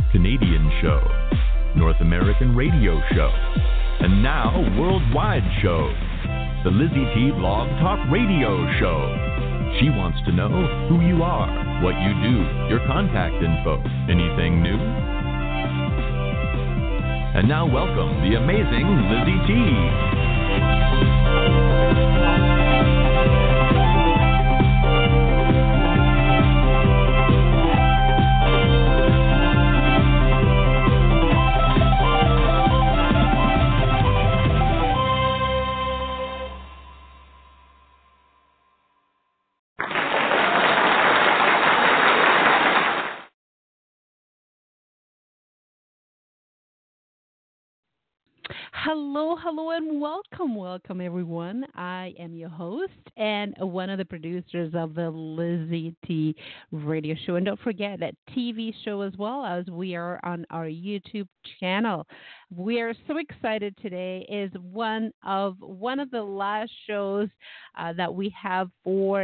Canadian show, North American radio show, and now worldwide show, the Lizzie T Blog Talk Radio Show. She wants to know who you are, what you do, your contact info, anything new. And now welcome the amazing Lizzie T. Hello, and welcome, everyone. I am your host and one of the producers of the Lizzie T Radio Show. And don't forget that TV show as well, as we are on our YouTube channel. We are so excited today. Is one of the last shows that we have for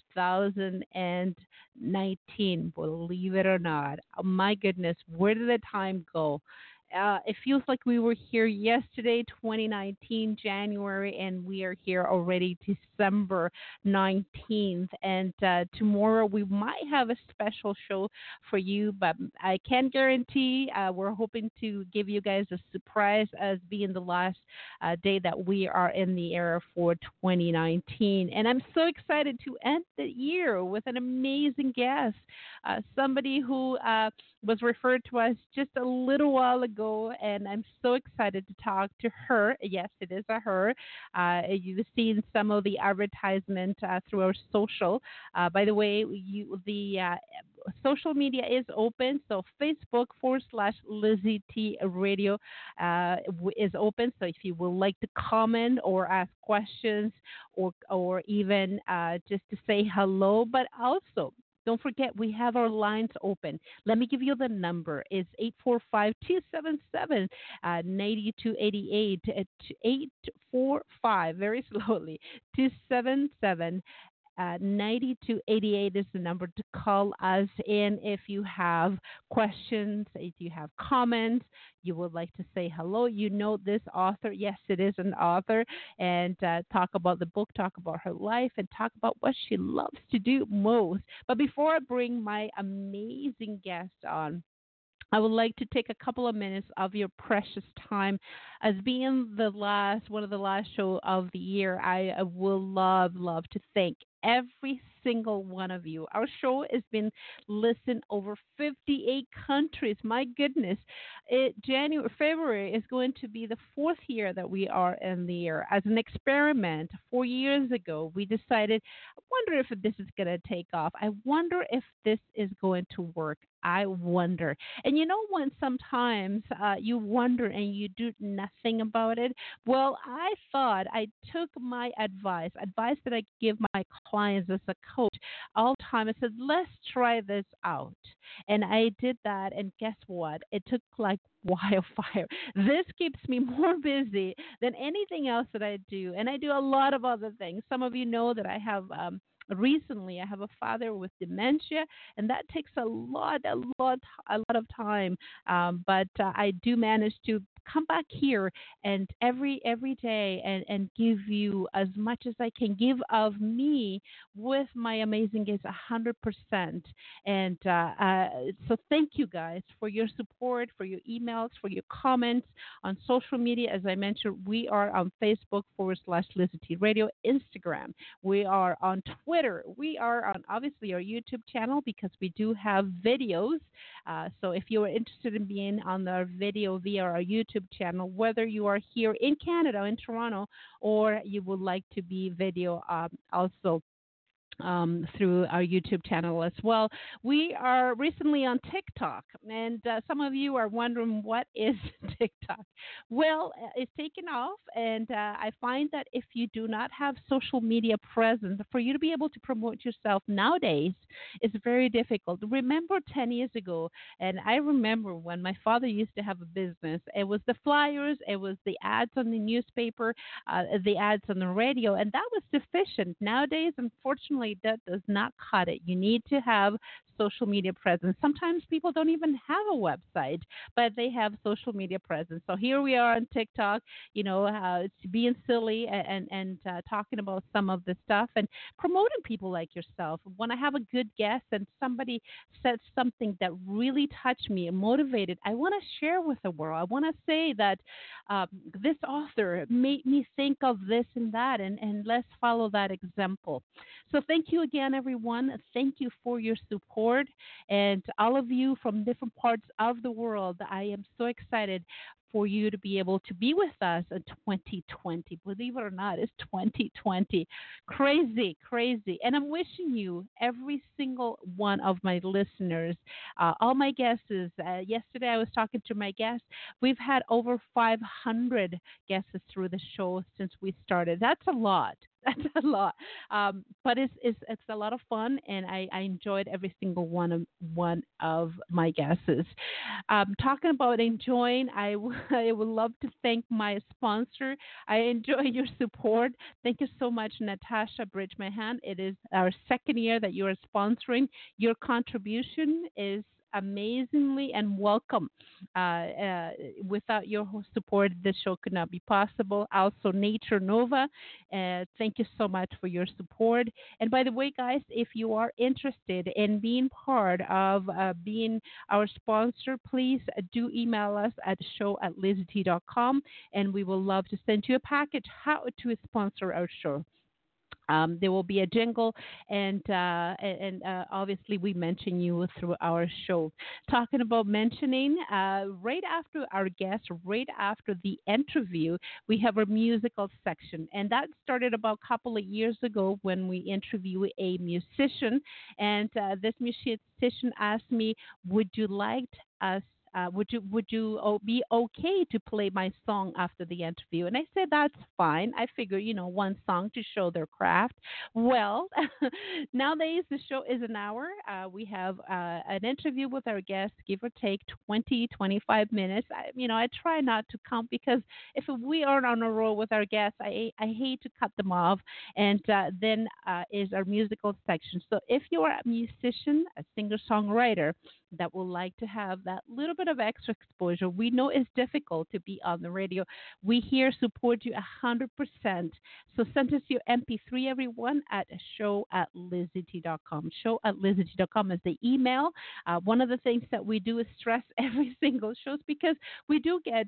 2019. Believe it or not. Oh, my goodness, where did the time go? It feels like we were here yesterday, 2019, January, and we are here already December 19th. And tomorrow we might have a special show for you, but I can't guarantee. We're hoping to give you guys a surprise as being the last day that we are in the air for 2019. And I'm so excited to end the year with an amazing guest, somebody who was referred to us just a little while ago, and I'm so excited to talk to her. Yes, it is a her. You've seen some of the advertisement through our social. By the way, the social media is open, so Facebook /Lizzie T Radio is open. So if you would like to comment or ask questions or even just to say hello, but also don't forget, we have our lines open. Let me give you the number. It's 845-277-9288. 845, very slowly, 277 9288 is the number to call us in if you have questions, if you have comments, you would like to say hello. You know this author. Yes, it is an author. And talk about the book, talk about her life, and talk about what she loves to do most. But before I bring my amazing guest on, I would like to take a couple of minutes of your precious time. As being one of the last show of the year, I will love to thank every single one of you. Our show has been listened over 58 countries. My goodness. February is going to be the fourth year that we are in the air. As an experiment, 4 years ago, we decided, I wonder if this is going to take off. I wonder if this is going to work. I wonder. And you know when sometimes you wonder and you do nothing about it? Well, I thought I took my advice that I give my clients as a coach all the time. I said, let's try this out. And I did that. And guess what? It took like wildfire. This keeps me more busy than anything else that I do. And I do a lot of other things. Some of you know that I have recently I have a father with dementia, and that takes a lot of time. But I do manage to come back here and every day and give you as much as I can give of me with my amazing guests 100%. And so thank you guys for your support, for your emails, for your comments on social media. As I mentioned, we are on Facebook /Lizzie T Radio, Instagram. We are on Twitter. We are on obviously our YouTube channel because we do have videos. So if you are interested in being on our video via our YouTube channel, whether you are here in Canada, in Toronto, or you would like to be video also through our YouTube channel as well. We are recently on TikTok, and some of you are wondering what is TikTok. Well, it's taken off, and I find that if you do not have social media presence, for you to be able to promote yourself nowadays is very difficult. Remember 10 years ago, and I remember when my father used to have a business, it was the flyers, it was the ads on the newspaper, the ads on the radio, and that was sufficient. Nowadays, unfortunately, unfortunately, that does not cut it. You need to have social media presence. Sometimes people don't even have a website, but they have social media presence. So here we are on TikTok, it's being silly and talking about some of the stuff and promoting people like yourself. When I have a good guest and somebody said something that really touched me and motivated, I want to share with the world. I want to say that this author made me think of this and that, and let's follow that example. So thank you again, everyone. Thank you for your support. And all of you from different parts of the world, I am so excited for you to be able to be with us in 2020. Believe it or not, it's 2020. Crazy, crazy. And I'm wishing you, every single one of my listeners, all my guests. Yesterday I was talking to my guests. We've had over 500 guests through the show since we started. That's a lot. That's a lot, but it's a lot of fun, and I enjoyed every single one of my guesses. Talking about enjoying, I would love to thank my sponsor. I enjoy your support. Thank you so much, Natasha Bridgman. It is our second year that you are sponsoring. Your contribution is amazingly and welcome. Without your support, this show could not be possible. Also, Nature Nova, thank you so much for your support. And by the way, guys, if you are interested in being part of being our sponsor, please do email us at show@lizzt.com, and we will love to send you a package how to sponsor our show. There will be a jingle, and obviously we mention you through our show. Talking about mentioning, right after our guest, right after the interview, we have a musical section, and that started about a couple of years ago when we interviewed a musician, and this musician asked me, "Would you like us?" Would you be okay to play my song after the interview? And I said, that's fine. I figure, one song to show their craft. Well, nowadays the show is an hour. We have an interview with our guests, give or take 20, 25 minutes. I try not to count, because if we aren't on a roll with our guests, I hate to cut them off. And then is our musical section. So if you are a musician, a singer-songwriter that would like to have that little bit of extra exposure, we know it's difficult to be on the radio. We here support you 100%. So send us your MP3, everyone, at show@lizzt.com. Show@lizzt.com is the email. One of the things that we do is stress every single show, because we do get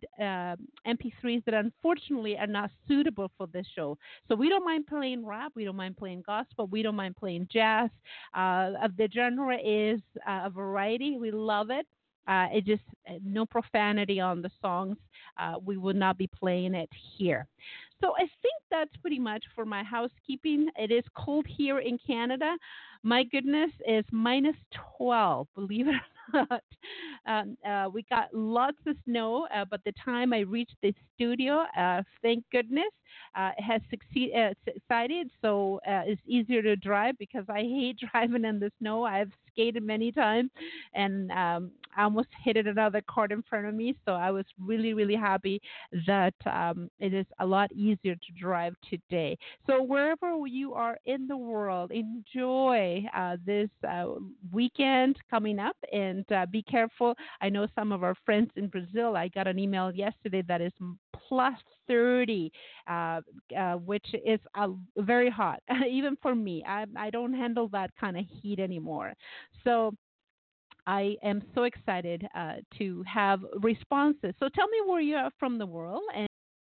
MP3s that unfortunately are not suitable for this show. So we don't mind playing rap, we don't mind playing gospel, we don't mind playing jazz. The genre is a variety. We love it. It just no profanity on the songs. We would not be playing it here. So I think that's pretty much for my housekeeping. It is cold here in Canada. My goodness, it's -12. Believe it or not. We got lots of snow, but the time I reached the studio, thank goodness, it has subsided. So it's easier to drive, because I hate driving in the snow. I've skated many times, and I almost hit another car in front of me. So I was really, really happy that it is a lot easier to drive today. So wherever you are in the world, enjoy this weekend coming up, and be careful. I know some of our friends in Brazil, I got an email yesterday that is +30, which is very hot, even for me. I don't handle that kind of heat anymore. So I am so excited to have responses. So tell me where you are from the world. And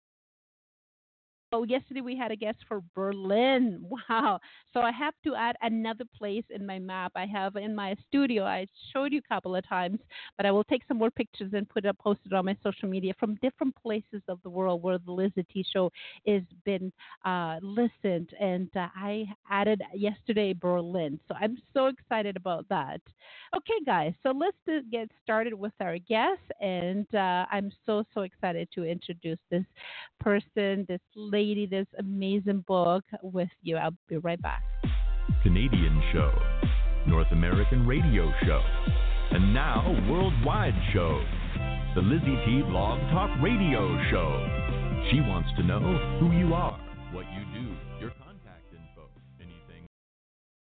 yesterday we had a guest for Berlin. Wow. So I have to add another place in my map. I have in my studio, I showed you a couple of times, but I will take some more pictures and post it on my social media from different places of the world where the Liz T Show is been listened. And I added yesterday Berlin. So I'm so excited about that. Okay, guys. So let's get started with our guest. And I'm so excited to introduce this person, this lady, this amazing book with you. I'll be right back. Canadian show, North American radio show, and now worldwide show. The Lizzie T Blog Talk Radio Show. She wants to know who you are, what you do, your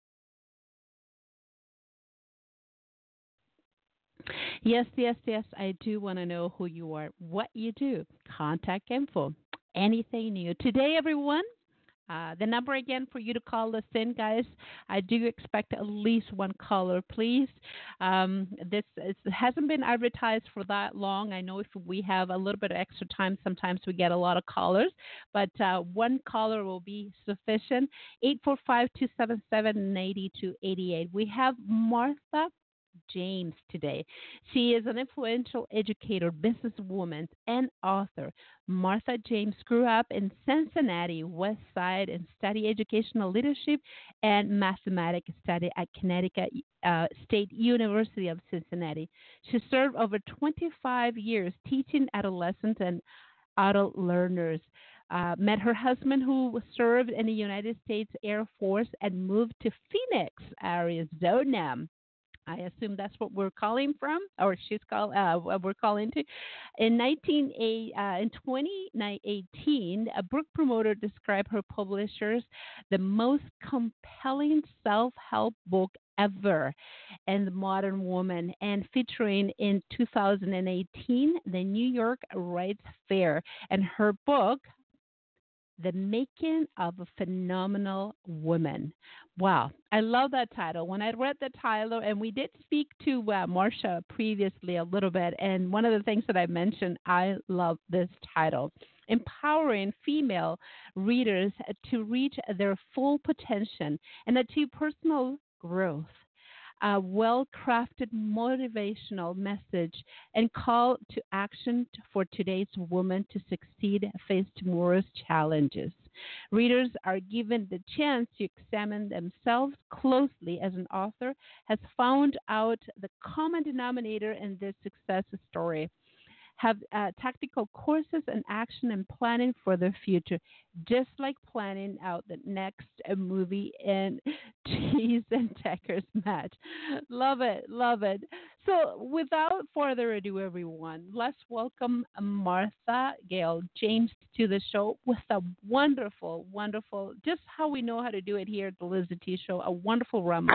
Yes, yes, yes. I do want to know who you are, what you do, contact info, anything new. Today, everyone, the number again for you to call us in, guys. I do expect at least one caller, please. Hasn't been advertised for that long. I know if we have a little bit of extra time, sometimes we get a lot of callers, but one caller will be sufficient. 845-277-8288. We have Martha James today. She is an influential educator, businesswoman, and author. Martha James grew up in Cincinnati, West Side, and studied educational leadership and mathematics study at Connecticut State University of Cincinnati. She served over 25 years teaching adolescents and adult learners. Met her husband, who served in the United States Air Force, and moved to Phoenix, Arizona. I assume that's what we're calling from, or we're calling to. In 2018, a book promoter described her publishers the most compelling self-help book ever and the modern woman, and featuring in 2018 the New York Rights Fair. And her book, the Making of a Phenomenal Woman. Wow, I love that title. When I read the title, and we did speak to Marcia previously a little bit, and one of the things that I mentioned, I love this title. Empowering female readers to reach their full potential and achieve personal growth. A well crafted motivational message and call to action for today's woman to succeed, face tomorrow's challenges. Readers are given the chance to examine themselves closely as an author has found out the common denominator in this success story, have tactical courses and action and planning for their future, just like planning out the next movie in Cheese and Checkers match. Love it, love it. So, without further ado, everyone, let's welcome Martha Gail James to the show with a wonderful, wonderful, just how we know how to do it here at the Lizzie T Show, a wonderful rum.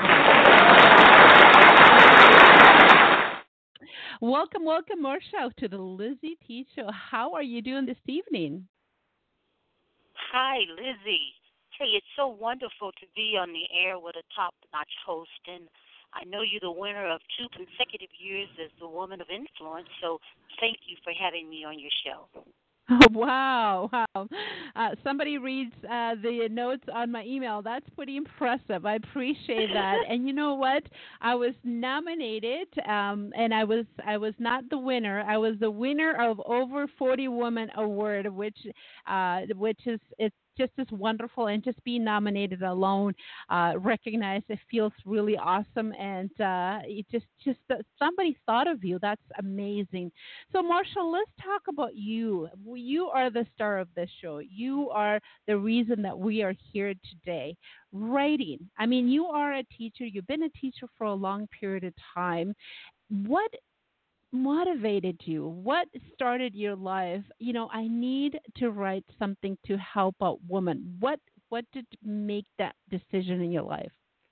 Welcome, welcome, Marcia, to the Lizzie T Show. How are you doing this evening? Hi, Lizzie. Hey, it's so wonderful to be on the air with a top-notch host, and I know you're the winner of 2 consecutive years as the Woman of Influence, so thank you for having me on your show. Oh, wow. Wow. Somebody reads the notes on my email. That's pretty impressive. I appreciate that. And you know what? I was nominated, and I was not the winner. I was the winner of Over 40 Woman Award, which is it's just as wonderful, and just being nominated alone, recognized, it feels really awesome, and it just that somebody thought of you. That's amazing. So, Marshall, let's talk about you. You are the star of this show. You are the reason that we are here today. Writing. I mean, you are a teacher. You've been a teacher for a long period of time. What motivated you? What started your life? You know, I need to write something to help out women. What did make that decision in your life?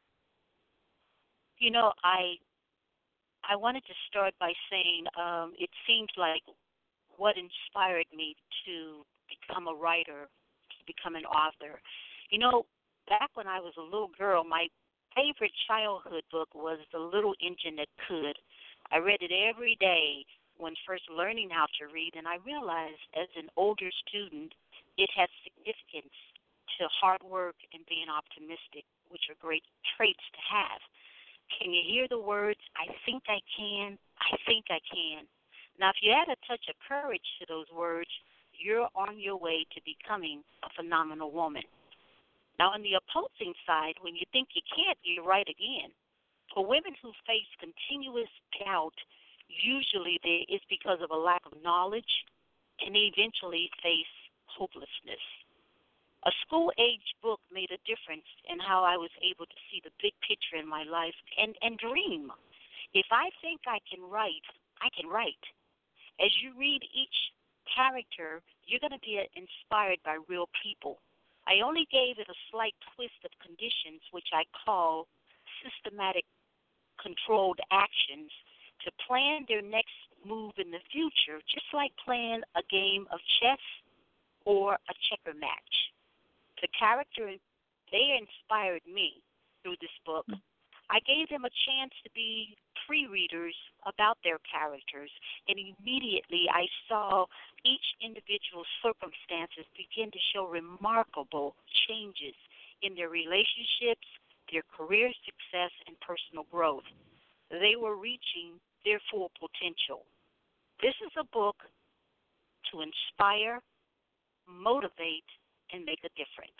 You know, I wanted to start by saying it seems like what inspired me to become a writer, to become an author. You know, back when I was a little girl, my favorite childhood book was The Little Engine That Could. I read it every day when first learning how to read, and I realized as an older student it has significance to hard work and being optimistic, which are great traits to have. Can you hear the words, I think I can, I think I can? Now, if you add a touch of courage to those words, you're on your way to becoming a phenomenal woman. Now, on the opposing side, when you think you can't, you're right again. For women who face continuous doubt, usually it's because of a lack of knowledge, and they eventually face hopelessness. A school-age book made a difference in how I was able to see the big picture in my life and dream. If I think I can write, I can write. As you read each character, you're going to be inspired by real people. I only gave it a slight twist of conditions, which I call systematic controlled actions, to plan their next move in the future, just like playing a game of chess or a checker match. The character, they inspired me through this book. I gave them a chance to be pre-readers about their characters, and immediately I saw each individual's circumstances begin to show remarkable changes in their relationships, their career success, and personal growth. They were reaching their full potential. This is a book to inspire, motivate, and make a difference.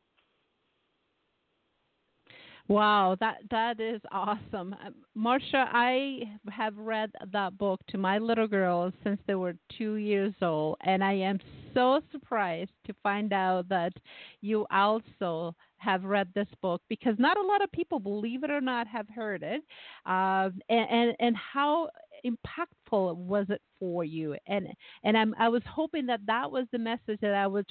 Wow, that is awesome. Marsha, I have read that book to my little girls since they were 2 years old, and I am so surprised to find out that you also have read this book because not a lot of people, believe it or not, have heard it. And how impactful was it for you? And I was hoping that was the message that I would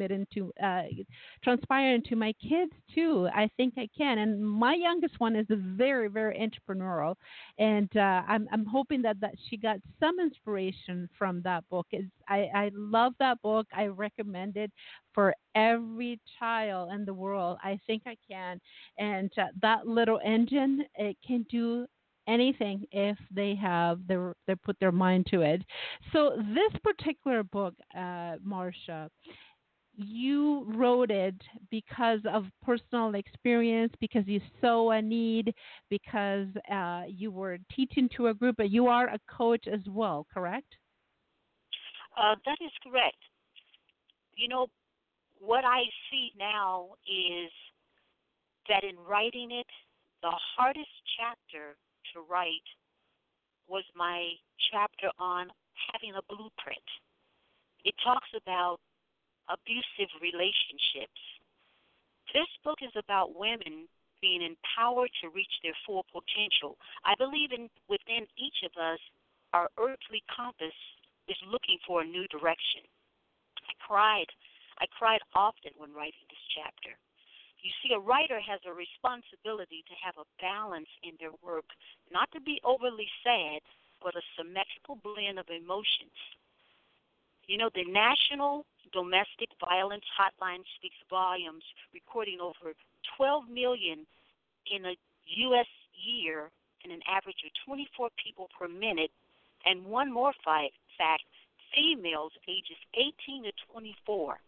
transpire into my kids too. I think I can. And my youngest one is very, very entrepreneurial, and I'm hoping that she got some inspiration from that book. I love that book. I recommend it for every child in the world. I think I can. And that little engine, it can do anything if they put their mind to it. So this particular book, Marsha, you wrote it because of personal experience, because you saw a need, because you were teaching to a group, but you are a coach as well, correct? That is correct. You know, what I see now is that in writing it, the hardest chapter to write was my chapter on having a blueprint. It talks about abusive relationships. This book is about women being empowered to reach their full potential. I believe within each of us, our earthly compass is looking for a new direction. I cried often when writing this chapter. You see, a writer has a responsibility to have a balance in their work, not to be overly sad, but a symmetrical blend of emotions. You know, the National Domestic Violence Hotline speaks volumes, recording over 12 million in a U.S. year and an average of 24 people per minute. And one more fact, females ages 18 to 24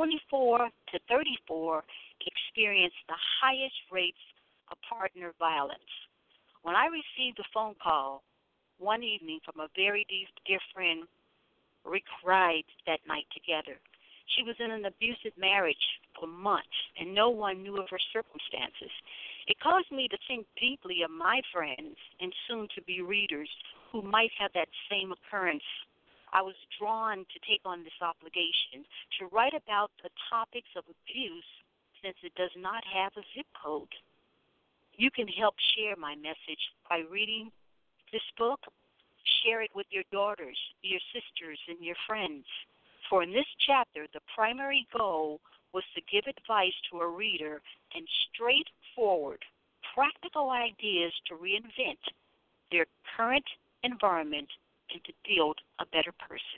to 34 experience the highest rates of partner violence. When I received a phone call one evening from a very dear friend, we cried that night together. She was in an abusive marriage for months, and no one knew of her circumstances. It caused me to think deeply of my friends and soon-to-be readers who might have that same occurrence. I was drawn to take on this obligation to write about the topics of abuse since it does not have a zip code. You can help share my message by reading this book. Share it with your daughters, your sisters, and your friends. For in this chapter, the primary goal was to give advice to a reader and straightforward, practical ideas to reinvent their current environment and to build a better person.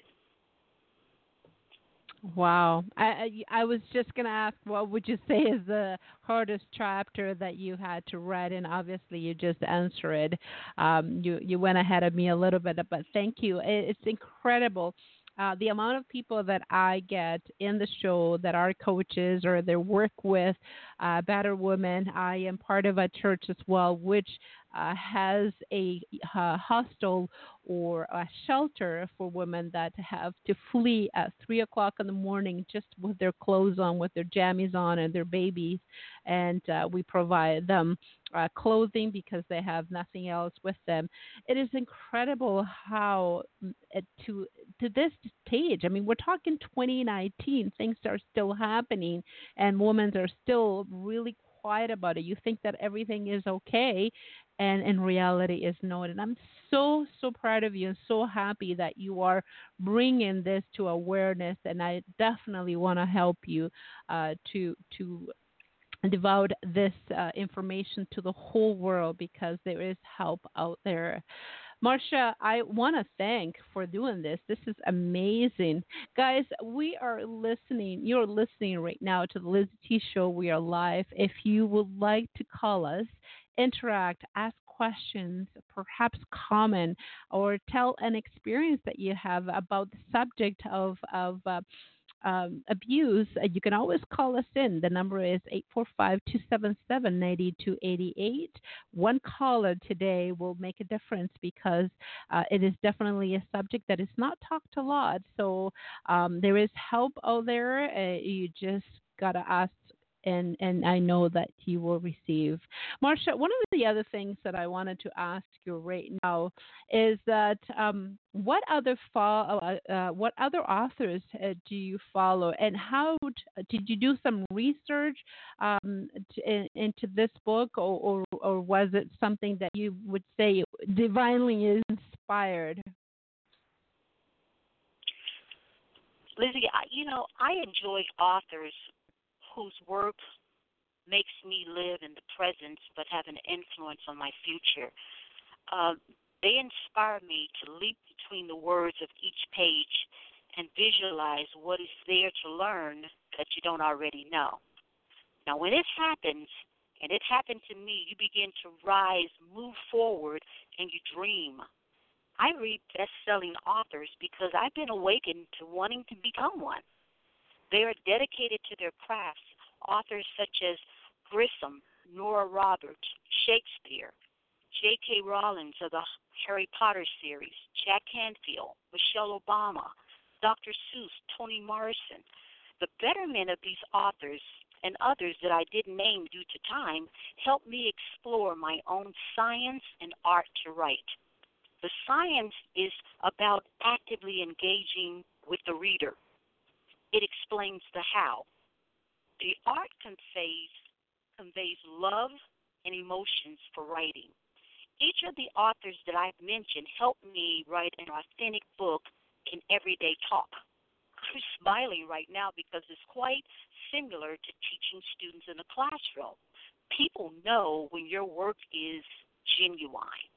Wow. I was just going to ask, what would you say is the hardest chapter that you had to write? And obviously you just answered it. You went ahead of me a little bit, but thank you. It's incredible. The amount of people that I get in the show that are coaches or they work with Better Women. I am part of a church as well, which has a hostel or a shelter for women that have to flee at 3 o'clock in the morning just with their clothes on, with their jammies on and their babies. And we provide them clothing because they have nothing else with them. It is incredible how to this stage, I mean, we're talking 2019, things are still happening and women are still really quiet about it. You think that everything is okay, and in reality is not. And I'm so proud of you and so happy that you are bringing this to awareness, and I definitely want to help you to devote this information to the whole world because there is help out there. Marcia, I want to thank for doing this. This is amazing. Guys, we are listening. You're listening right now to the Lizzie T Show. We are live. If you would like to call us, interact, ask questions, perhaps comment, or tell an experience that you have about the subject of abuse, you can always call us in. The number is 845-277-9288. One caller today will make a difference because it is definitely a subject that is not talked a lot. So there is help out there. You just got to ask. And I know that you will receive. Marcia, one of the other things that I wanted to ask you right now is that what other authors do you follow, and how did you do some research into this book, or was it something that you would say divinely inspired? Lizzie, I enjoy authors whose work makes me live in the present but have an influence on my future. They inspire me to leap between the words of each page and visualize what is there to learn that you don't already know. Now, when this happens, and it happened to me, you begin to rise, move forward, and you dream. I read best-selling authors because I've been awakened to wanting to become one. They are dedicated to their crafts. Authors such as Grissom, Nora Roberts, Shakespeare, J.K. Rowling of the Harry Potter series, Jack Canfield, Michelle Obama, Dr. Seuss, Toni Morrison. The betterment of these authors and others that I didn't name due to time helped me explore my own science and art to write. The science is about actively engaging with the reader. It explains the how. The art conveys love and emotions for writing. Each of the authors that I've mentioned helped me write an authentic book in everyday talk. I'm smiling right now because it's quite similar to teaching students in a classroom. People know when your work is genuine.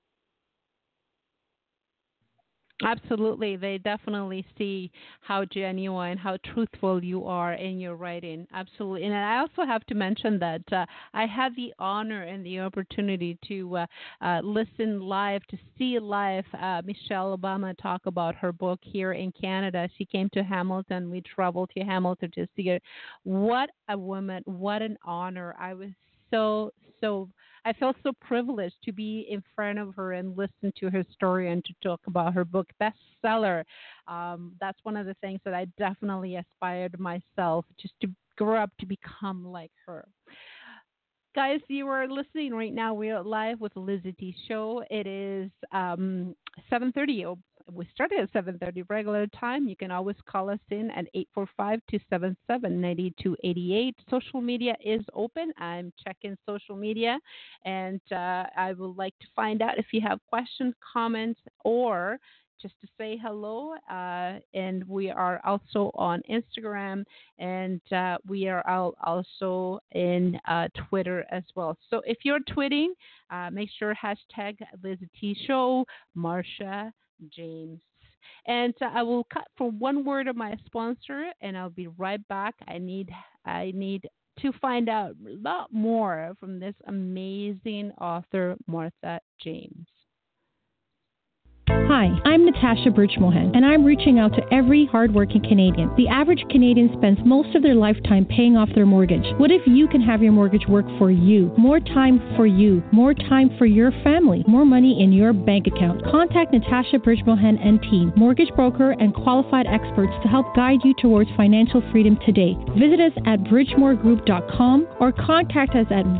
Absolutely. They definitely see how genuine, how truthful you are in your writing. Absolutely. And I also have to mention that I had the honor and the opportunity to listen live, to see live Michelle Obama talk about her book here in Canada. She came to Hamilton. We traveled to Hamilton to see her. What a woman. What an honor. I was I felt so privileged to be in front of her and listen to her story and to talk about her book, bestseller. That's one of the things that I definitely aspired myself, just to grow up to become like her. Guys, you are listening right now. We are live with the Lizzie T Show. It is 7:30. We started at 7:30 regular time. You can always call us in at 845-277-9288. Social media is open. I'm checking social media, and I would like to find out if you have questions, comments, or just to say hello. And we are also on Instagram, and we are also in Twitter as well. So if you're tweeting, make sure hashtag Lizzie T Show, Marcia James. And I will cut for one word of my sponsor, and I'll be right back. I need to find out a lot more from this amazing author, Martha James. Hi, I'm Natasha Birchmohan, and I'm reaching out to every hardworking Canadian. The average Canadian spends most of their lifetime paying off their mortgage. What if you can have your mortgage work for you? More time for you. More time for your family. More money in your bank account. Contact Natasha Birchmohan and team, mortgage broker and qualified experts to help guide you towards financial freedom today. Visit us at bridgemoregroup.com or contact us at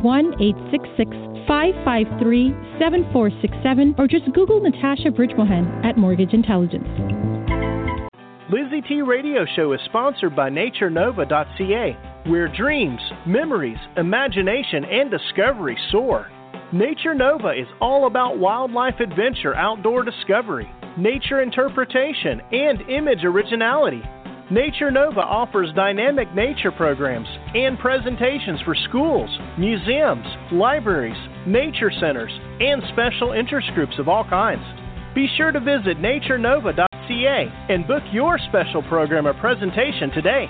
1-866-553-7467 or just Google Natasha Birchmohan at Mortgage Intelligence. Lizzie T Radio Show is sponsored by NatureNova.ca, where dreams, memories, imagination, and discovery soar. Nature Nova is all about wildlife adventure, outdoor discovery, nature interpretation, and image originality. Nature Nova offers dynamic nature programs and presentations for schools, museums, libraries, nature centers, and special interest groups of all kinds. Be sure to visit naturenova.ca and book your special program or presentation today.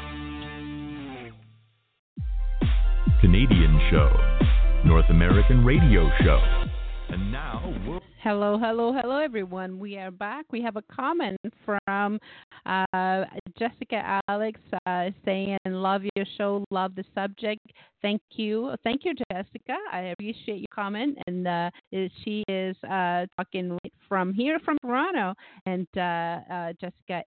Canadian show, North American radio show, and now world. Hello, everyone. We are back. We have a comment from Jessica Alex saying, love your show, love the subject. Thank you, Jessica. I appreciate your comment. And she is talking from here, from Toronto. And Jessica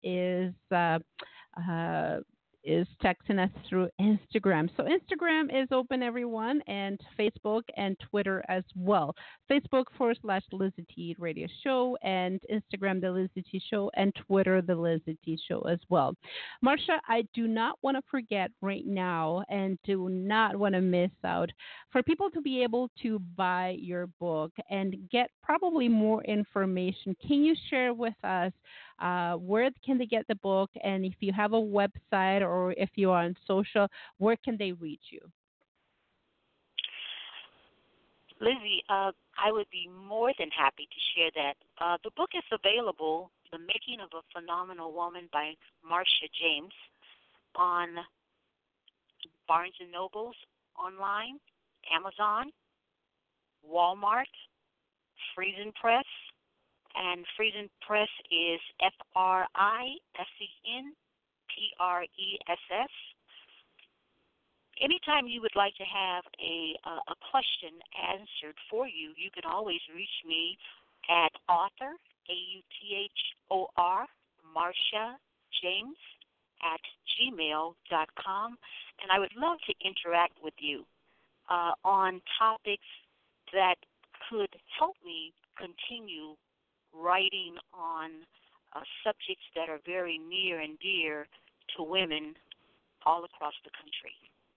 is texting us through Instagram. So Instagram is open, everyone, and Facebook and Twitter as well. Facebook /Lizzie T Radio Show, and Instagram The Lizzie T Show, and Twitter The Lizzie T Show as well. Marsha, I do not want to forget right now, and do not want to miss out, for people to be able to buy your book and get probably more information. Can you share with us where can they get the book, and if you have a website or if you are on social, where can they reach you? Lizzie, I would be more than happy to share that. The book is available, The Making of a Phenomenal Woman by Marsha James, on Barnes & Nobles online, Amazon, Walmart, Friesen Press, and Friesen Press is FRISENPRESS. Anytime you would like to have a question answered for you, you can always reach me at author, AUTHOR, Marsha James at gmail.com, and I would love to interact with you on topics that could help me continue writing on subjects that are very near and dear to women all across the country.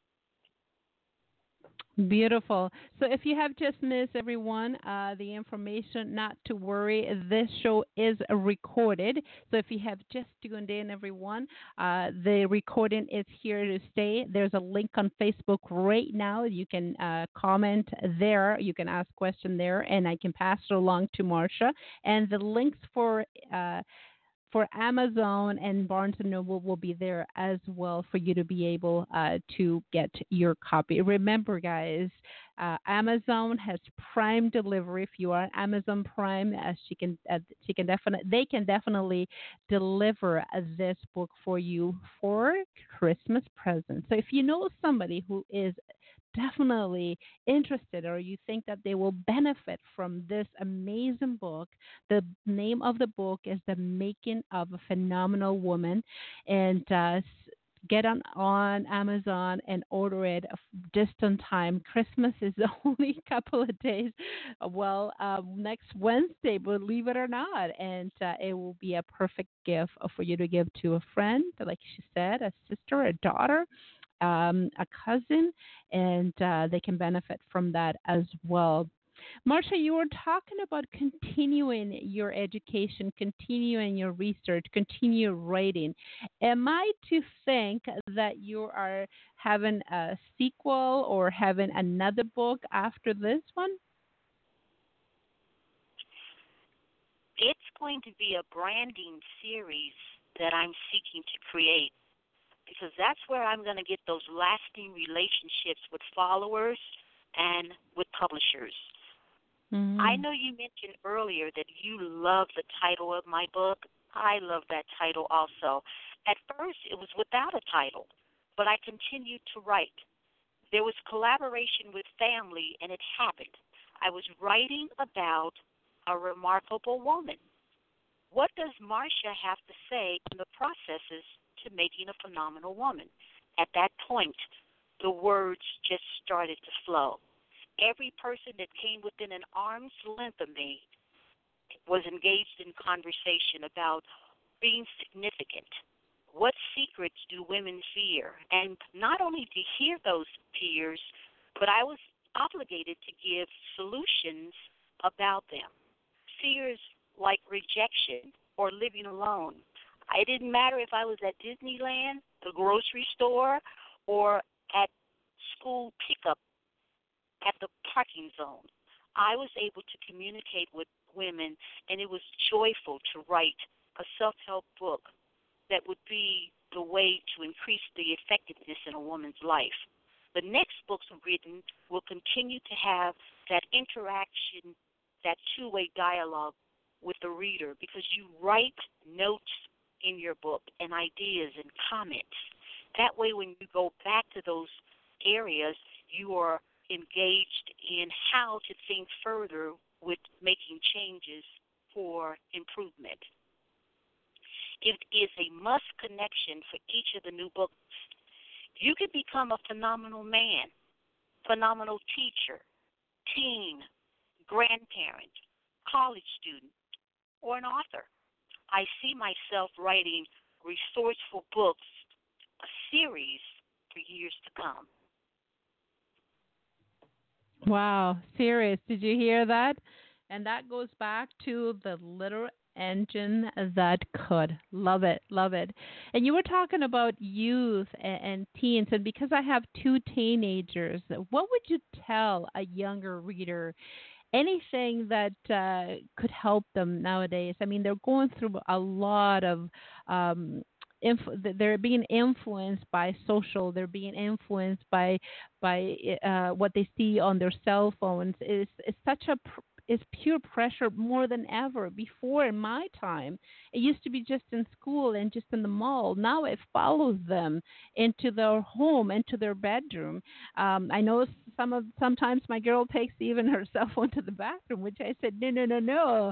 Beautiful. So if you have just missed, everyone, the information, not to worry. This show is recorded. So if you have just tuned in, everyone, the recording is here to stay. There's a link on Facebook right now. You can comment there. You can ask questions there, and I can pass it along to Marsha. And the links for Amazon and Barnes & Noble will be there as well for you to be able to get your copy. Remember, guys, Amazon has Prime delivery. If you are on Amazon Prime, they can definitely deliver this book for you for Christmas presents. So if you know somebody who is definitely interested, or you think that they will benefit from this amazing book, the name of the book is The Making of a Phenomenal Woman, and get on Amazon and order it just on time. Christmas is only a couple of days, next Wednesday, believe it or not, and it will be a perfect gift for you to give to a friend, like she said, a sister, a daughter, a cousin, and they can benefit from that as well. Marsha, you were talking about continuing your education, continuing your research, continue writing. Am I to think that you are having a sequel or having another book after this one? It's going to be a branding series that I'm seeking to create, because that's where I'm going to get those lasting relationships with followers and with publishers. Mm-hmm. I know you mentioned earlier that you love the title of my book. I love that title also. At first, it was without a title, but I continued to write. There was collaboration with family, and it happened. I was writing about a remarkable woman. What does Marsha have to say in the processes to making a phenomenal woman? At that point, the words just started to flow. Every person that came within an arm's length of me was engaged in conversation about being significant. What secrets do women fear? And not only to hear those fears, but I was obligated to give solutions about them. Fears like rejection or living alone. It didn't matter if I was at Disneyland, the grocery store, or at school pickup at the parking zone. I was able to communicate with women, and it was joyful to write a self-help book that would be the way to increase the effectiveness in a woman's life. The next books written will continue to have that interaction, that two-way dialogue with the reader, because you write notes in your book and ideas and comments. That way when you go back to those areas, you are engaged in how to think further with making changes for improvement. It is a must connection for each of the new books. You could become a phenomenal man, phenomenal teacher, teen, grandparent, college student, or an author. I see myself writing resourceful books, a series for years to come. Wow, serious. Did you hear that? And that goes back to the literal engine that could. Love it, love it. And you were talking about youth and teens, and because I have two teenagers, what would you tell a younger reader? Anything that could help them nowadays? I mean, they're going through a lot of they're being influenced by social. They're being influenced by what they see on their cell phones. It's such a is pure pressure more than ever. Before, in my time, it used to be just in school and just in the mall. Now it follows them into their home, into their bedroom. I know sometimes my girl takes even her cell phone to the bathroom, which I said, no.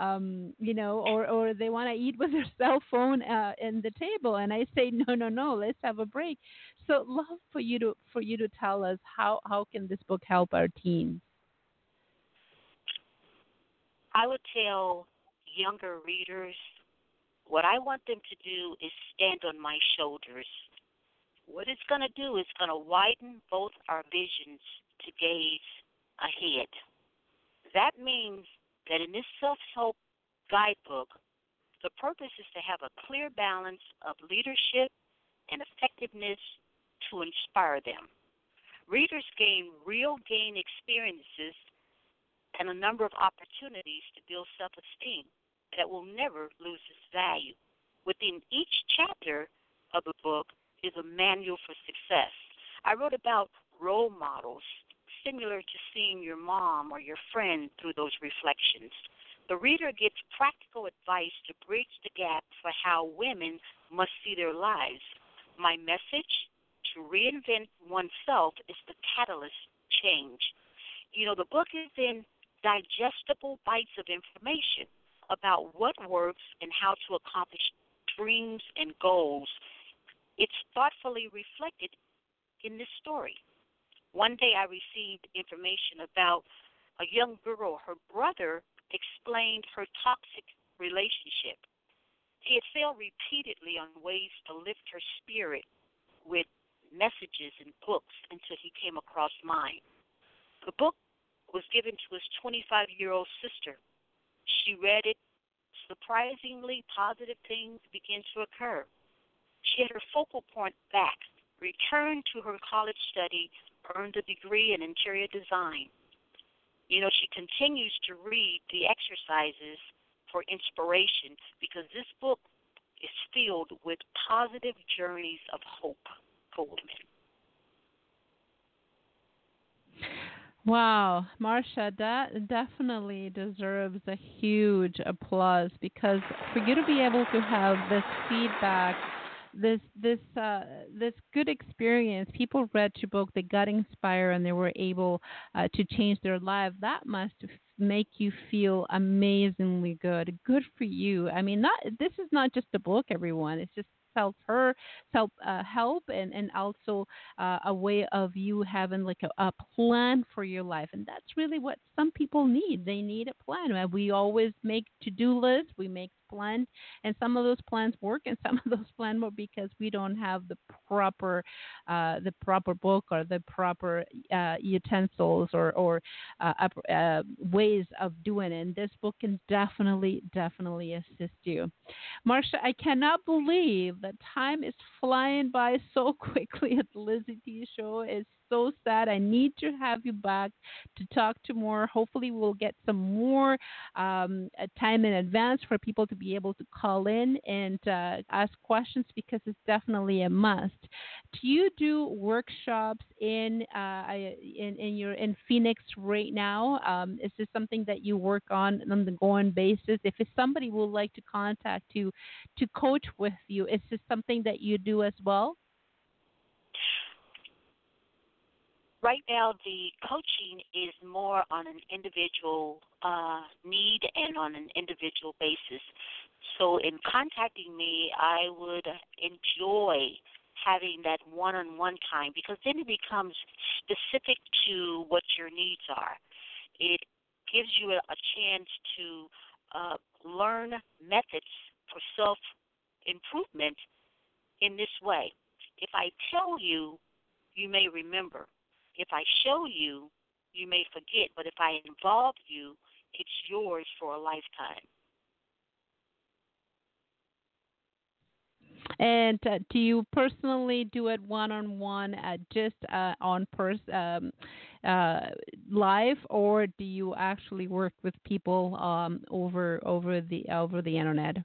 Or they want to eat with their cell phone in the table, and I say, no, let's have a break. So, love for you to tell us how can this book help our teens? I would tell younger readers what I want them to do is stand on my shoulders. What it's going to do is going to widen both our visions to gaze ahead. That means that in this self-help guidebook, the purpose is to have a clear balance of leadership and effectiveness to inspire them. Readers gain real experiences and a number of opportunities to build self-esteem that will never lose its value. Within each chapter of the book is a manual for success. I wrote about role models, similar to seeing your mom or your friend through those reflections. The reader gets practical advice to bridge the gap for how women must see their lives. My message, to reinvent oneself, is the catalyst change. The book is in digestible bites of information about what works and how to accomplish dreams and goals. It's thoughtfully reflected in this story. One day I received information about a young girl. Her brother explained her toxic relationship. He had failed repeatedly on ways to lift her spirit with messages and books until he came across mine. The book was given to his 25-year-old sister. She read it. Surprisingly positive things began to occur. She had her focal point back, returned to her college study, earned a degree in interior design. She continues to read the exercises for inspiration because this book is filled with positive journeys of hope for women. Wow, Marsha, that definitely deserves a huge applause, because for you to be able to have this feedback, this good experience, people read your book, they got inspired, and they were able to change their life. That must make you feel amazingly good. Good for you. I mean, this is not just a book, everyone. It's just self-help and also a way of you having like a plan for your life. And that's really what some people need. They need a plan. We always make to-do lists. We make plans, and some of those plans work, and some of those plans work because we don't have the proper book or the proper utensils or ways of doing it. And this book can definitely assist you. Marsha, I cannot believe that time is flying by so quickly at the Lizzie T Show. It's so sad. I need to have you back to talk to more. Hopefully, we'll get some more time in advance for people to be able to call in and ask questions because it's definitely a must. Do you do workshops in Phoenix right now? Is this something that you work on the going basis? If somebody would like to contact you to coach with you, is this something that you do as well? Right now, the coaching is more on an individual need and on an individual basis. So in contacting me, I would enjoy having that one-on-one time because then it becomes specific to what your needs are. It gives you a chance to learn methods for self-improvement in this way. If I tell you, you may remember. If I show you, you may forget. But if I involve you, it's yours for a lifetime. And do you personally do it one-on-one, just on live, or do you actually work with people over the internet?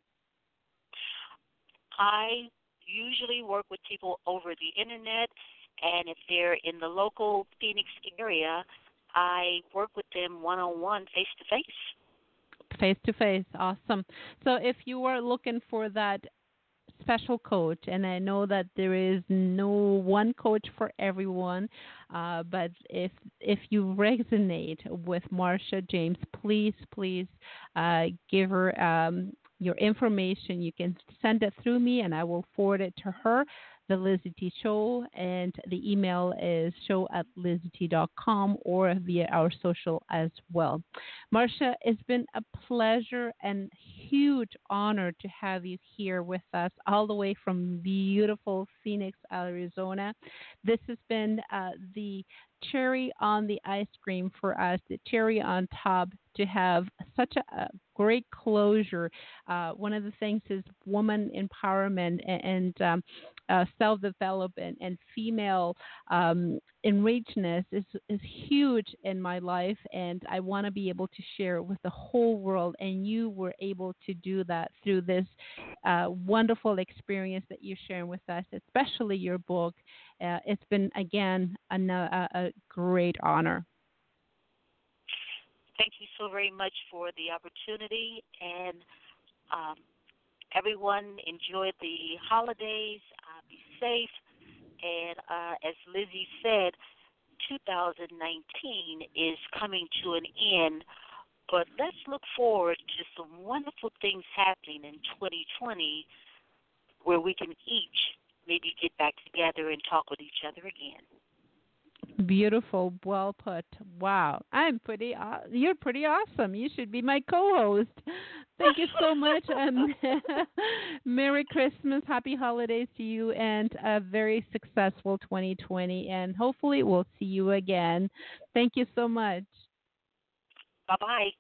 I usually work with people over the internet, and if they're in the local Phoenix area, I work with them one-on-one, face-to-face. Face-to-face, awesome. So if you are looking for that special coach, and I know that there is no one coach for everyone, but if you resonate with Marsha James, please give her your information. You can send it through me, and I will forward it to her, The Lizzie T Show, and the email is show@lizziet.com or via our social as well. Marsha, it's been a pleasure and huge honor to have you here with us all the way from beautiful Phoenix, Arizona. This has been the cherry on the ice cream for us, the cherry on top, to have such a great closure. One of the things is woman empowerment and self-development and female enrichness is huge in my life, and I want to be able to share it with the whole world, and you were able to do that through this wonderful experience that you're sharing with us, especially your book. It's been, again, a great honor. Thank you so very much for the opportunity, and everyone enjoy the holidays, be safe, and as Lizzie said, 2019 is coming to an end, but let's look forward to some wonderful things happening in 2020 where we can each maybe get back together and talk with each other again. Beautiful, well put. Wow, you're pretty awesome. You should be my co-host. Thank you so much. Merry Christmas, happy holidays to you, and a very successful 2020. And hopefully we'll see you again. Thank you so much. Bye-bye.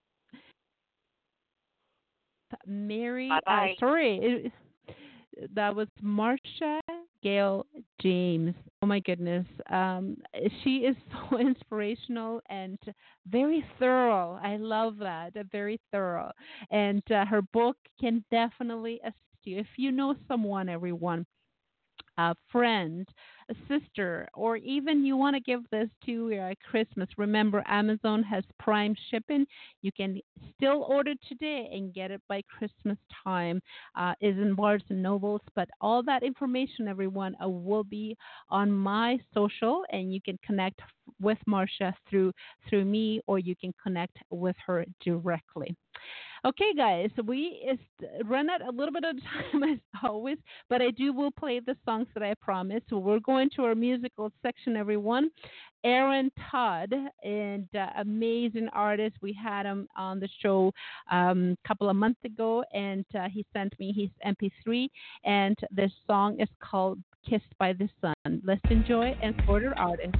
Bye-bye. Sorry, that was Marsha Gail James. Oh my goodness. She is so inspirational and very thorough. I love that. Very thorough. And her book can definitely assist you. If you know someone, everyone, a friend, a sister, or even you want to give this to Christmas, remember Amazon has Prime shipping. You can still order today and get it by Christmas time. Is in Barnes and Nobles, but all that information, everyone, will be on my social, and you can connect with Marsha through me, or you can connect with her directly. Okay, guys, we run out a little bit of time as always, but I will play the songs that I promised. So we're going to our musical section, everyone. Aaron Todd, and amazing artist. We had him on the show a couple of months ago, and he sent me his MP3, and this song is called Kissed by the Sun. Let's enjoy and support our artist.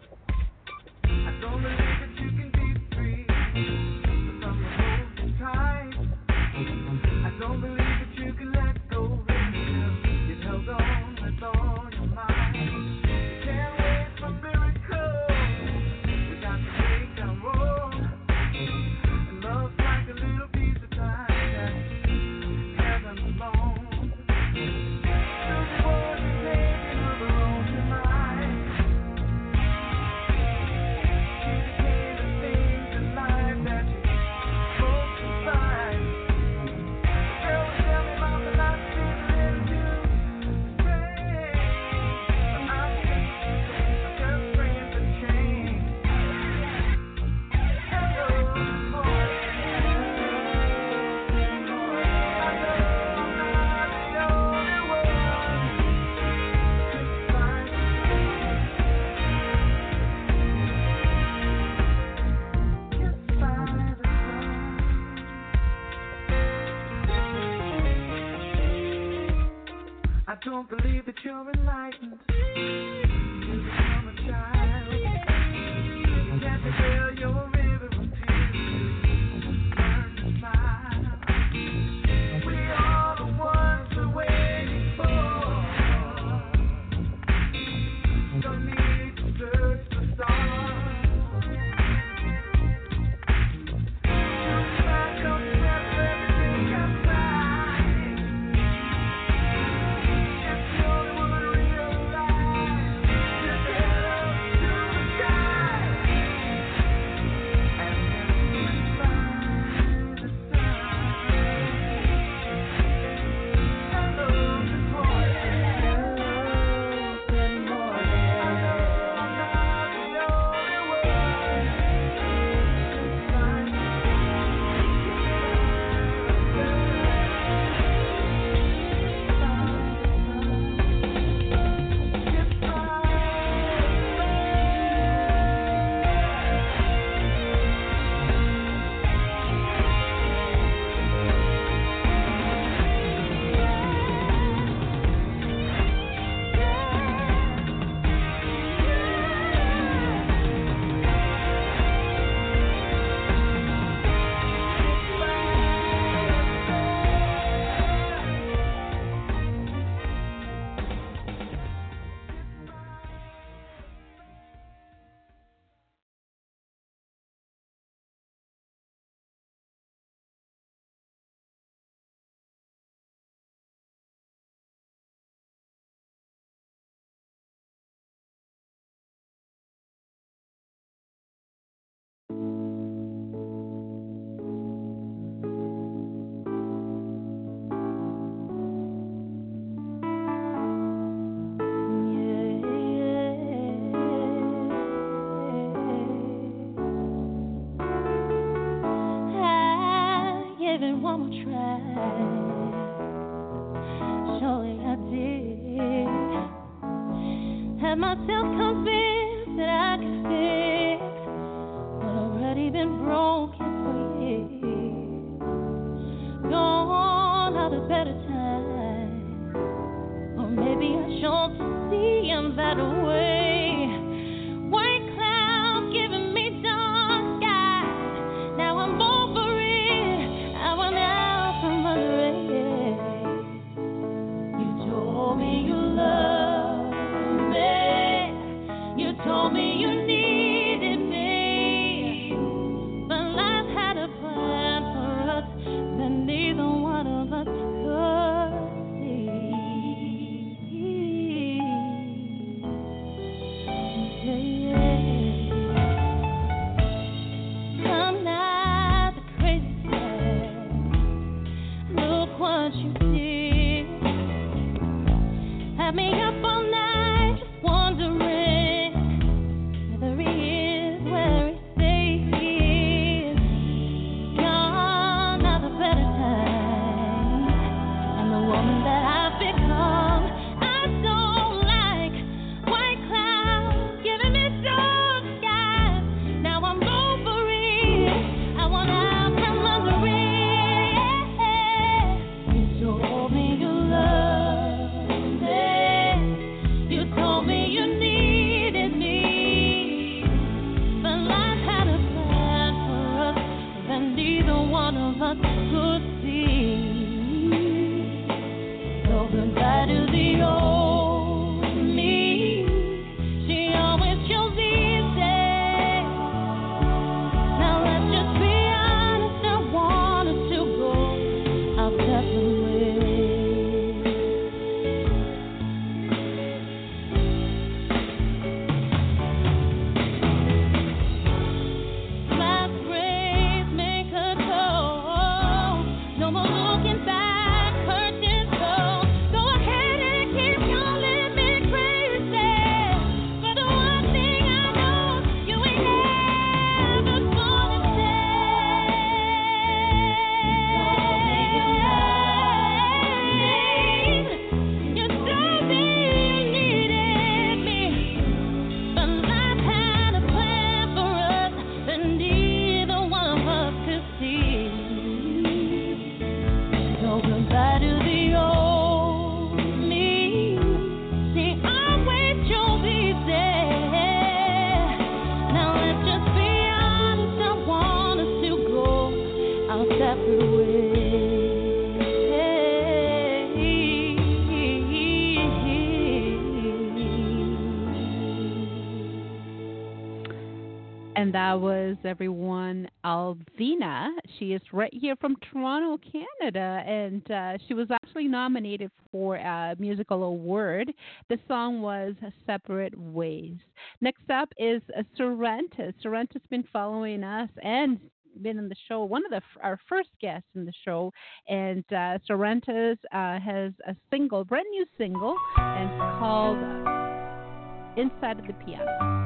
I don't believe that you can be free from the holding tight. I don't believe that you can let go of it. Get held on with all your might. You can't wait for miracles. don't believe that you're enlightened. You become a child. You can't tell your river of tears. Learn to smile. We are the ones we're waiting for. Don't need to search for stars. Goodbye to the old me. And that was everyone Alvina. She is right here from Toronto, Canada, and she was actually nominated for a musical award. The song was Separate Ways. Next up is Sorrenta. Sorrenta's been following us and been on the show, one of our first guests in the show, and Sorrenta's has a single, brand new single, and it's called Inside of the Piano.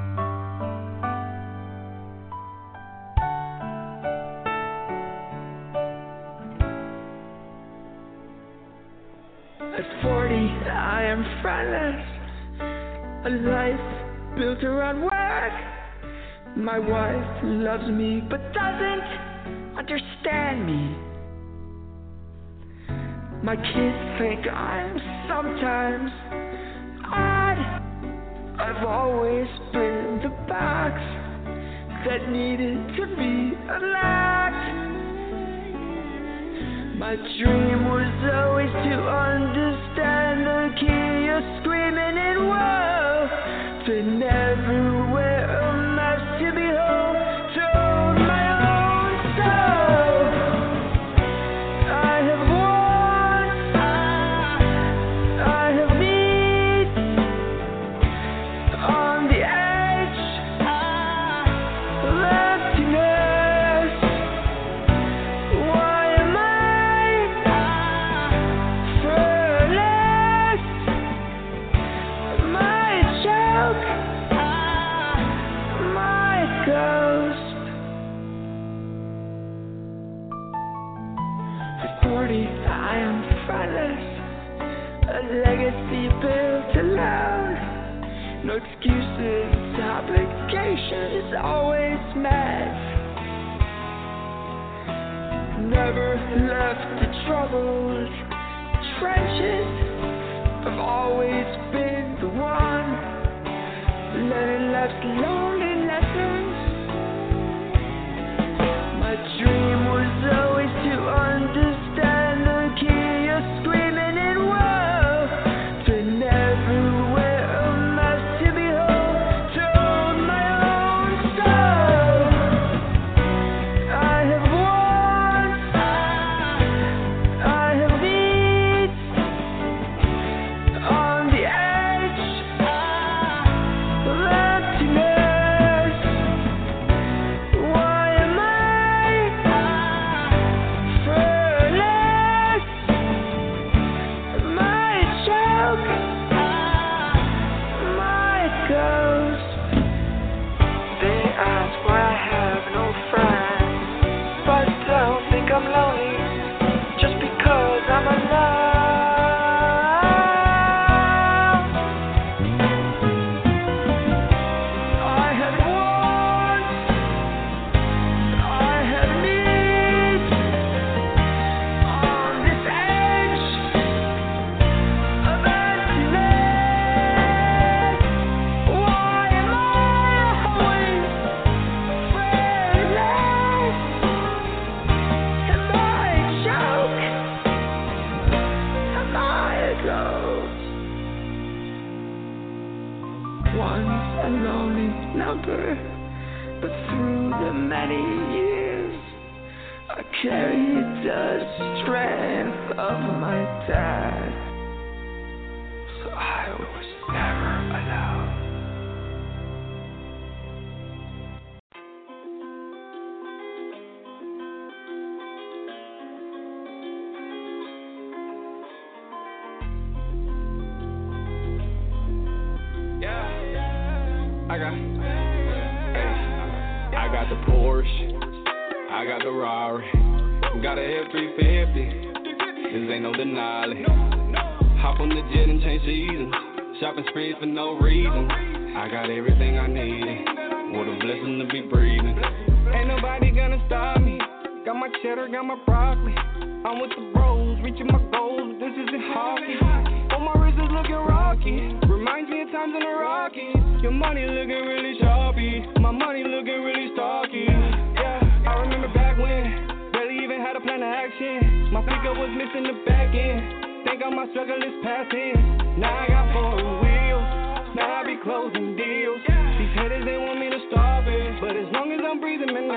At 40, I am friendless. A life built around work. My wife loves me but doesn't understand me. My kids think I'm sometimes odd. I've always been the box that needed to be unlocked. My dream was always to understand the key of screaming in woe, to never wear a mask to be whole, to own my own soul. I have wants, I have needs, on the edge of emptiness. Why am I fearless? My joke, my ghost. At 40, I am friendless. A legacy built alone. No excuses, obligations always met. Never left the troubled trenches. I've always been the one learning life's lonely lessons. My dream was always to understand the key of screaming in woe, to never wear a mask to be whole, to own my own soul. I have wants, I have needs, on the edge of emptiness. Why am I fearless? My joke, my ghost. They ask why I have no friends, but don't think I'm lonely just because I'm alone. I have wants, I have needs, on this edge of emptiness. Why am I always friendless? Am I a joke? Am I a ghost? Once a lonely number, but through the many years, I carried the strength of my dad. So I was never alone. I got the Porsche, I got the Rari, got a F350, this ain't no denying. Hop on the jet and change seasons, shopping sprees for no reason. I got everything I need, what a blessing to be breathing. Ain't nobody gonna stop me, got my cheddar, got my broccoli. I'm with the bros, reaching my goals, this isn't hockey. Oh, my wrist is looking rocky, reminds me of times in the Rockies. Your money looking really sharpy, my money looking really stocky. Yeah, I remember back when, barely even had a plan of action. My pickup was missing the back end, think all my struggle is past tense. Now I got 4 wheels, now I be closing deals. These haters, they want me to stop it, but as long as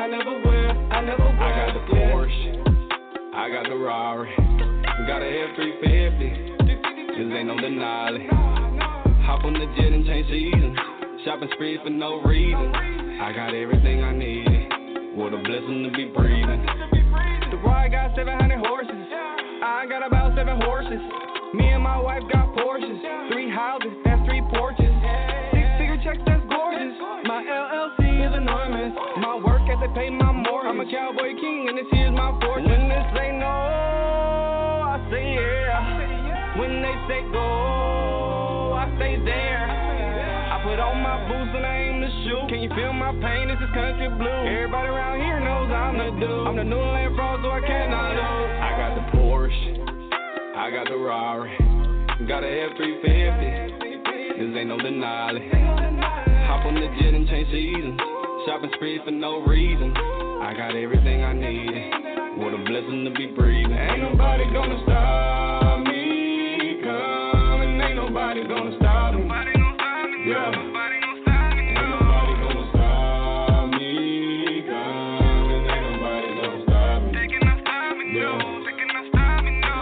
I never will. I got the Porsche, I got the Rari, got a F350. This ain't no denying. Hop on the jet and change seasons. Shopping sprees for no reason. I got everything I need. What a blessing to be breathing. The ride got 700 horses. I got about 7 horses. Me and my wife got Porsches. 3 houses, that's 3 porches. 6-figure checks, that's gorgeous. My LLC is enormous. My work ethic pay my mortgage. I'm a cowboy king and this here's my fortune. When they say no, I say yeah. When they say go, I stay there. I put on my boots and I aim to shoot. Can you feel my pain? This is country blue. Everybody around here knows I'm the dude. I'm the new land fraud, so I cannot lose. I got the Porsche, I got the Rari, got a F350. This ain't no denying. Hop on the jet and change seasons. Shopping sprees for no reason. I got everything I need. What a blessing to be breathing. Ain't nobody gonna stop me coming. Ain't nobody gonna stop me. Yeah. Ain't nobody gonna stop me coming. Ain't nobody gonna stop me. They cannot stop me, no. They cannot stop me, no.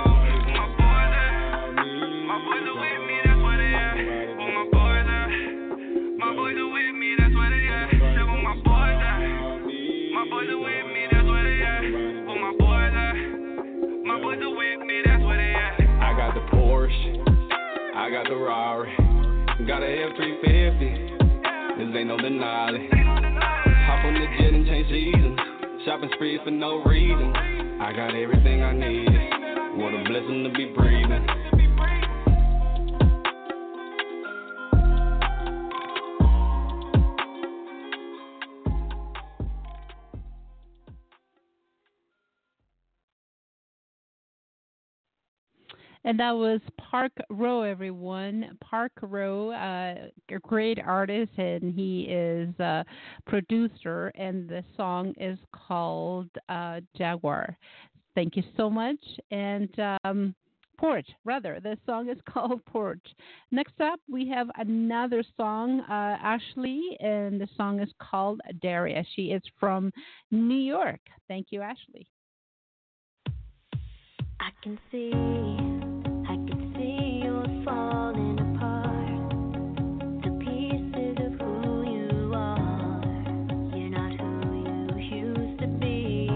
My boys are with me, that's where they at. Oh, my boys are with me, that's where they at. Say where my boys at. My boys are with me, that's where they at. Oh, my boys are with me, that's where they at. I got the Porsche, I got the Rari, got a F350. This ain't no denying. Hop on the jet and change seasons. Shopping sprees for no reason. I got everything I need. What a blessing to be breathing. And that was Park Row, everyone. Park Row, a great artist, and he is a producer, and the song is called Jaguar. Thank you so much. And Porch, rather. The song is called Porch. Next up, we have another song, Ashley, and the song is called Daria. She is from New York. Thank you, Ashley. I can see you're falling apart. The pieces of who you are. You're not who you used to be.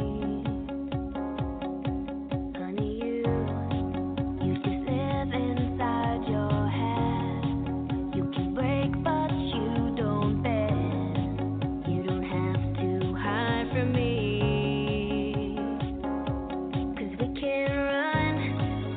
Honey, you just live inside your head. You can break, but you don't bend. You don't have to hide from me. 'Cause we can run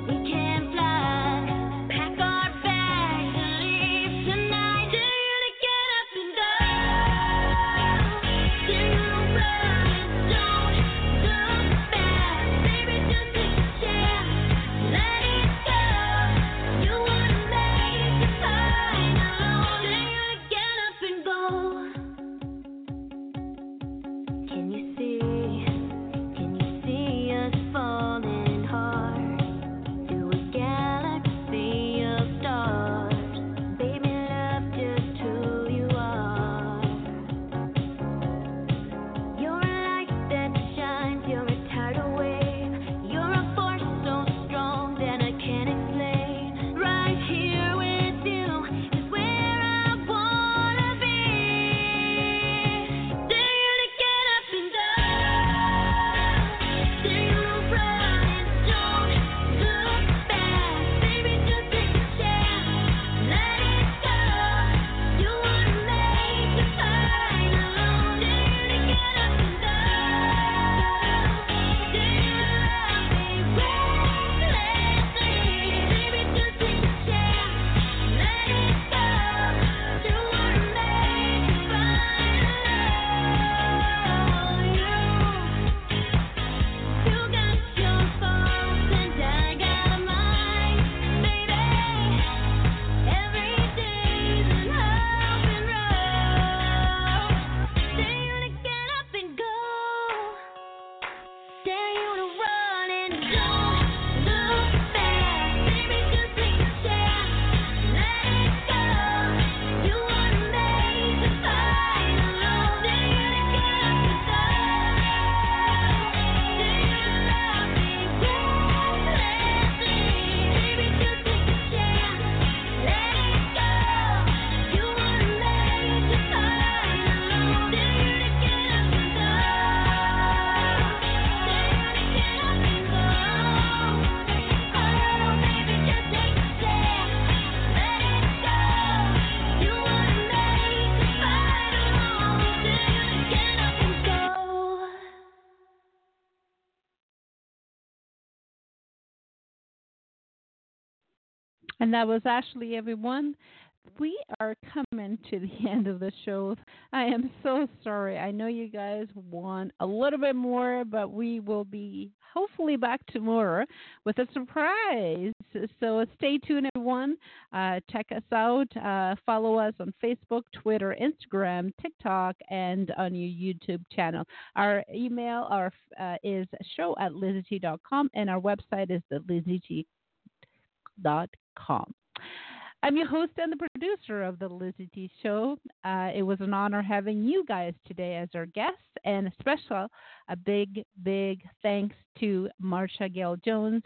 And that was Ashley, everyone. We are coming to the end of the show. I am so sorry. I know you guys want a little bit more, but we will be hopefully back tomorrow with a surprise. So stay tuned, everyone. Check us out. Follow us on Facebook, Twitter, Instagram, TikTok, and on your YouTube channel. Our email is show@LizzieT.com, and our website is thelizzieT.com. I'm your host and the producer of the Lizzie T Show. It was an honor having you guys today as our guests, and a big thanks to Marsha Gale James,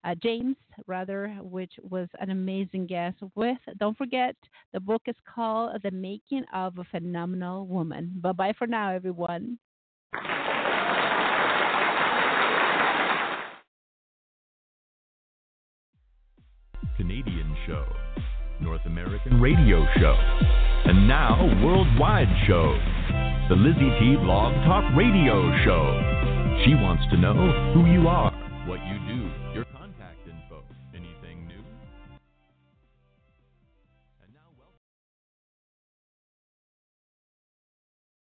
which was an amazing guest. Don't forget, the book is called The Making of a Phenomenal Woman. Bye-bye for now, everyone. Canadian show, North American radio show, and now worldwide show, the Lizzie T Blog Talk Radio Show. She wants to know who you are, what you do, your